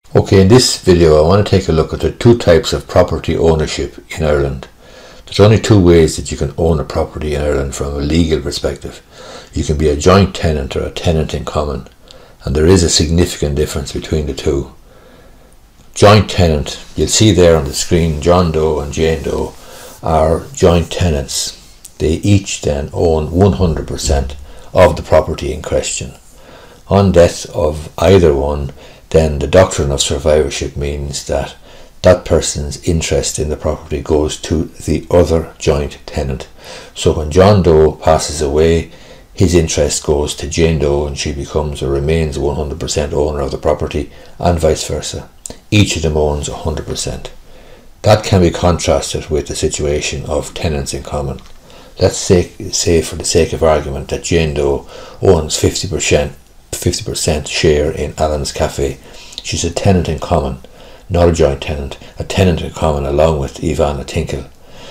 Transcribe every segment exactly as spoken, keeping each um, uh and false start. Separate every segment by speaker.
Speaker 1: Okay, in this video I want to take a look at the two types of property ownership in Ireland. There's only two ways that you can own a property in Ireland from a legal perspective. You can be a joint tenant or a tenant in common, and there is a significant difference between the two. Joint tenant, you'll see there on the screen, John Doe and Jane Doe are joint tenants. They each then own one hundred percent of the property in question. On death of either one, then the doctrine of survivorship means that that person's interest in the property goes to the other joint tenant. So when John Doe passes away, his interest goes to Jane Doe and she becomes or remains one hundred percent owner of the property, and vice versa. Each of them owns one hundred percent. That can be contrasted with the situation of tenants in common. Let's say, say for the sake of argument that Jane Doe owns fifty percent fifty percent share in Alan's Cafe. She's a tenant in common, not a joint tenant, a tenant in common along with Ivana Tinkle.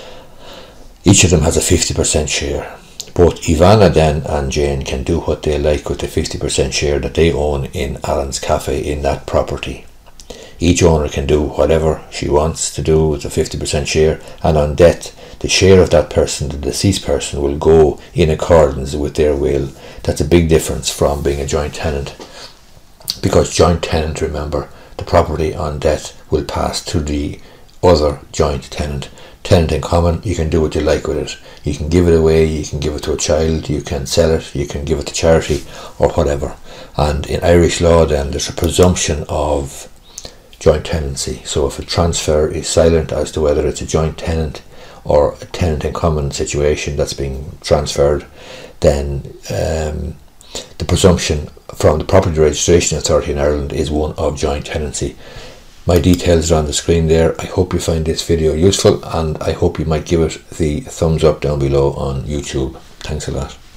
Speaker 1: Each of them has a fifty percent share. Both Ivana then and Jane can do what they like with the fifty percent share that they own in Alan's Cafe in that property. Each owner can do whatever she wants to do with the fifty percent share, and on death the share of that person, the deceased person, will go in accordance with their will. That's a big difference from being a joint tenant, because joint tenant, remember, the property on death will pass to the other joint tenant. Tenant in common, you can do what you like with it. You can give it away, you can give it to a child, you can sell it, you can give it to charity or whatever. And in Irish law then there's a presumption of joint tenancy. So if a transfer is silent as to whether it's a joint tenant or a tenant in common situation that's being transferred, then um, the presumption from the Property Registration Authority in Ireland is one of joint tenancy. My details are on the screen there. I hope you find this video useful, and I hope you might give it the thumbs up down below on YouTube. Thanks a lot.